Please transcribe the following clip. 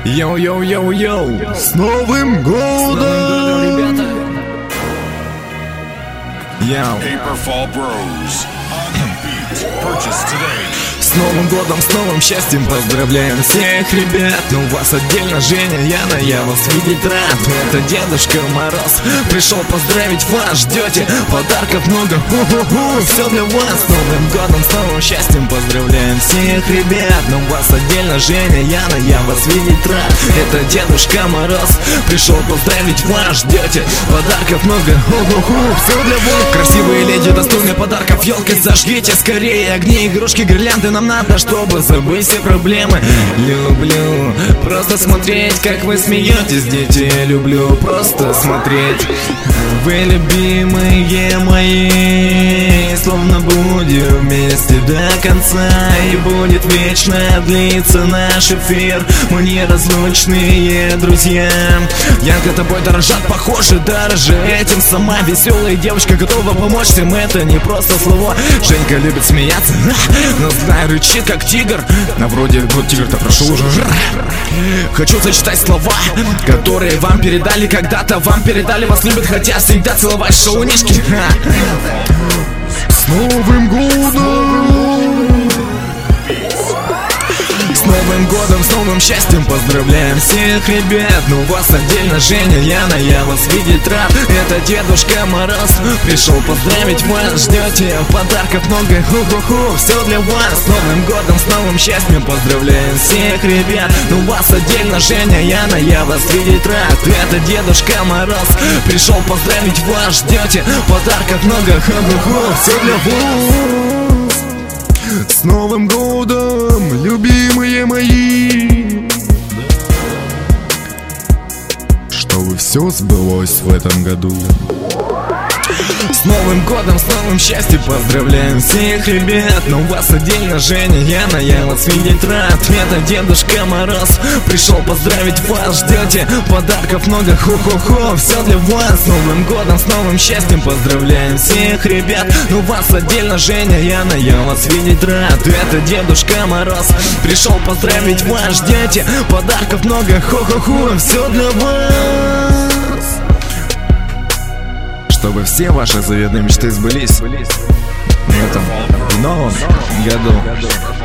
Йоу-йоу-йоу-йоу! С Новым годом, ребята! Йоу! Paperfall Bros. On the beat. Purchase today. С Новым годом, с новым счастьем поздравляем всех ребят. Но у вас отдельно Женя, Яна, я вас видеть рад. Это Дедушка Мороз пришел поздравить вас. Ждете подарков много, все для вас. С Новым годом, с новым счастьем поздравляем всех ребят. Но у вас отдельно Женя, Яна, я вас видеть рад. Это Дедушка Мороз пришел поздравить вас. Ждете подарков много, все для вас. Красивые леди, достойные подарков, елкой зажгите скорее огни, игрушки, гирлянды. Нам надо, чтобы забыть все проблемы. Люблю просто смотреть, как вы смеетесь, дети. Я люблю просто смотреть. Вы любимые мои, словно будем вместе до конца. И будет вечно длиться наш эфир. Мы неразлучные друзья. Янка тобой дорожат, похоже, дороже этим сама. Веселая девушка готова помочь всем, это не просто слово. Женька любит смеяться, но знаю, рычит как тигр. На вроде вот тигр-то прошел уже. Хочу зачитать слова, которые вам передали когда-то. Вам передали, вас любят, хотят всегда целовать шалунишки. с Новым годом! С Новым годом, с новым счастьем поздравляем всех ребят. Но у вас отдельно Женя, Яна, я вас видеть рад. Это Дедушка Мороз пришел поздравить вас. Ждете подарков много, все для вас. С Новым годом, с новым счастьем поздравляем всех ребят. Но у вас отдельно Женя, Яна, я вас видеть рад. Это Дедушка Мороз пришел поздравить вас. Ждете подарков много, все для вас. С Новым годом, любимые мои! Чтобы все сбылось в этом году. С Новым годом, с новым счастьем поздравляем всех ребят. Но у вас отдельно Женя, Яна, я вас видеть рад. Это Дедушка Мороз пришел поздравить вас. Ждете подарков много, все для вас. С Новым годом, с новым счастьем поздравляем всех ребят. Но у вас отдельно Женя, Яна, я вас видеть рад. Это Дедушка Мороз пришел поздравить вас. Ждете подарков много, все для вас. Чтобы все ваши заветные мечты сбылись в этом новом году.